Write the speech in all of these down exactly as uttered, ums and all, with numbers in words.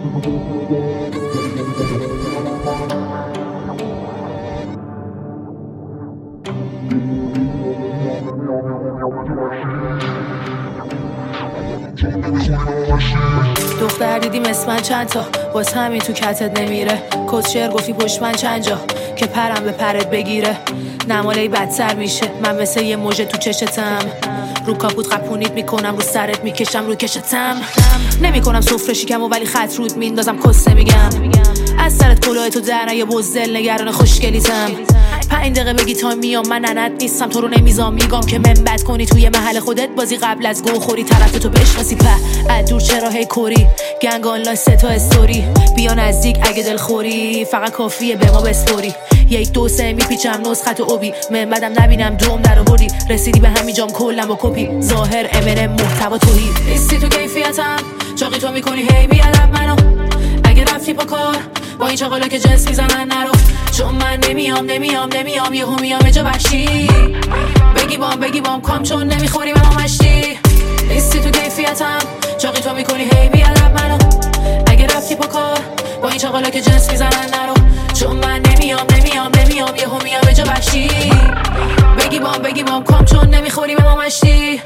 دختر دیدیم اسم من چند تا باز همین تو کتت نمیره. کس شعر گفتی پشت من چند جا که پرم به پرت بگیره. نمالی بدتر میشه من مثل یه موجه تو چشتم. رو کاپوت قپونیت میکنم رو سرت میکشم رو کشتم. نمیکنم سفره شکم و ولی خط رود میندازم کس نمیگم. از سرت کلاه تو در یه بزدل نگران خوشگلیتم. پنج دقیقه بگی تا میام من ننت نیستم تو رو نمیزام میگم که من بد کنی توی محل خودت بازی قبل از گو خوری طرف تو بشناسی په از دور چرا هی کوری گنگ آنلاین سه تا استوری بیا نزدیک اگه دل خوری فقط کافیه به ما بسپوری. یک دو سه میپیچم نسخت اوبی من بدم نبینم دوم در آوردی رسیدی به همین جام کلم با کپی ظاهر امنم محتوا توهی نیستی تو کیفیتم چاقی تو میکنی هی بیادب منو اگه رفتی با کار با این چاقالا که جنس میزنن نرو چون من نمیام نمیام نمیام یهو میام جا وحشی بگی بام بگی بام کام چون نمیخوری به ما مشتی نیستی تو کیفیتم چاقی تو میکنی هی بیادب منو اگه رفتی با کار با این چاقالا که جنس میزنن نرو چون من نمیام نمیام نمیام یهو میام جا وحشی بگی بام بگی بام کام چون نمیخوری به ما مشتی.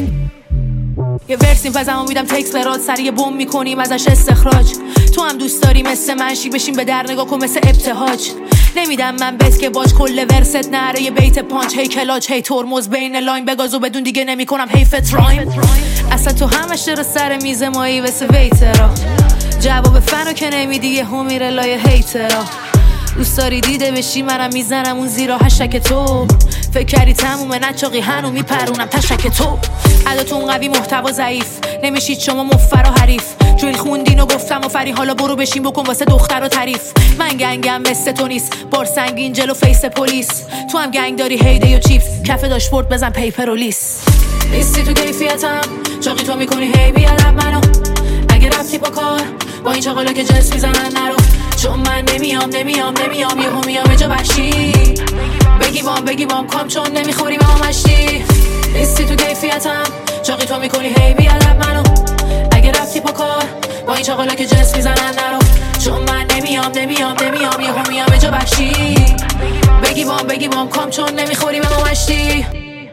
یه ورسیم پزمو میدم تکس برات سر یه بوم میکنیم ازش استخراج. تو هم دوست داری مثل منشی بشین به در نگاه کن مثل ابتهاج. نمیدم من بس که باج کل ورست نره یه بیت پانچ هی کلاج هی ترمز بین لاین بگازو بدون دیگه نمیکنم هی فترایم. اصلا تو همش در سر میز مایی واسه ویترا جواب فنو که نمیدی یه هم میره لای هیترا. دوست داری دیده بشی منم میزنم اون زیرا هشک تو فکر کردی تمومه نچاقی هنو میپرونم تشک تو عداتون قوی محتوا ضعیف نمیشید شما مفر و حریف جویل خوندین و گفتم و فری حالا برو بشین بکن واسه دختر و تعریف. من گنگم مثل تو نیست بار سنگین جلو فیس پلیس تو هم گنگ داری هیده و چیپس کف داشبورد بزن پیپر و لیس نیستی تو کیفیتم چاقی تو میکنی هی بیادب منو اگه رفتی با کار با این چاقالا که جنس میزنن نرو چون من نمیام نمیام نمیام یهو میام جا وحشی بگی بام بگی بام کام چون نمیخوری به ما مشتی نیستی تو کیفیتم چاقی تو میکنی هی بیادب منو اگه رفتی با کار با این چاقالا که جنس میزنن نرو چون من نمیام نمیام نمیام یهو میام جا وحشی بگی بام بگی بام کام چون نمیخوری به ما مشتی.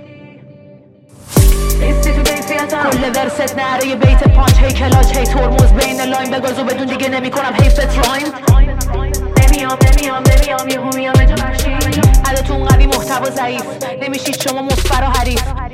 کل ورست نره یه بیت پانچ هی کلاج هی ترمز بین لاین بگازو بدون دیگه نمیکنم هی فترایم. نمیام نمیام نمیام یهو میام جا وحشی عداتون قوی محتوا ضعیف نمیشید شما مفر و حریف